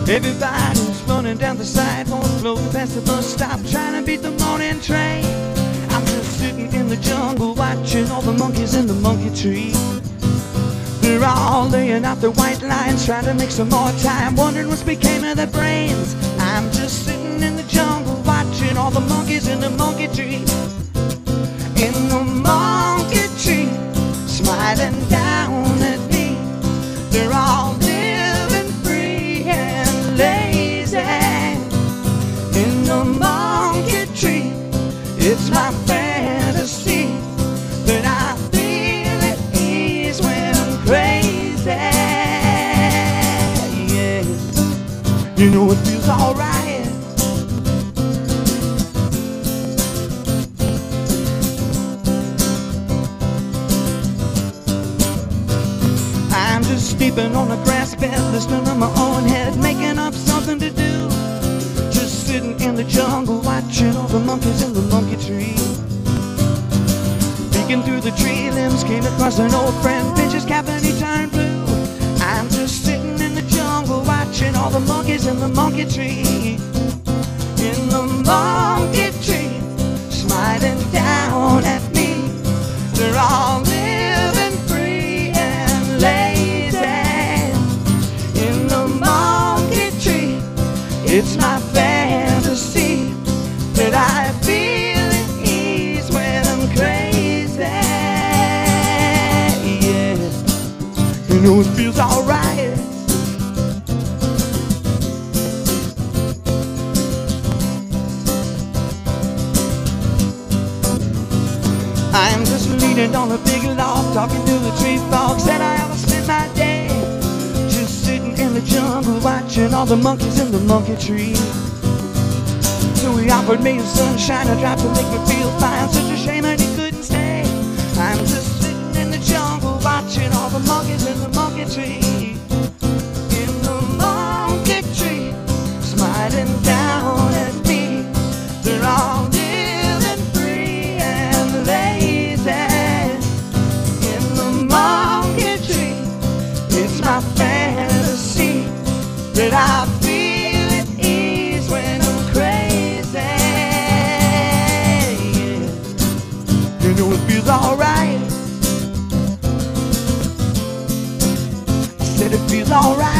Everybody's running down the sidewalk, floating past the bus stop, trying to beat the morning train. I'm just sitting in the jungle, watching all the monkeys in the monkey tree. They're all laying out their white lines, trying to make some more time, wondering what's became of their brains. I'm just sitting in the jungle, watching all the monkeys in the monkey tree. In the monkey tree, smiling down at me. They're all living free and lazy. In the monkey tree, it's my fantasy that I feel at ease when I'm crazy. Yeah, you know it feels alright. I'm just sleeping on a grass bed, listening to my own head, making up something to do. Just sitting in the jungle, watching all the monkeys in the monkey tree. Peeking through the tree limbs, came across an old friend, pinched his cap and he turned blue. I'm just sitting in the jungle, watching all the monkeys in the monkey tree. In the monkey tree, smiling down at me. They're all living free and lazy. In the monkey tree, it's my fantasy that I feel at ease when I'm crazy. Yeah, you know it feels alright. I'm just leaning on a big log, talking to the tree frog. Said I ought to spend my day just sitting in the jungle, watching all the monkeys in the monkey tree. So he offered me a sunshine, a drop to make me feel fine. Such a shame that he couldn't stay. I'm just sitting in the jungle, watching all the monkeys in the monkey tree. In the monkey tree, smiling down at me. They're all living free and lazy. In the monkey tree, it's my fantasy that I feel at ease when I'm crazy. Yeah. You know it feels alright. I said it feels alright.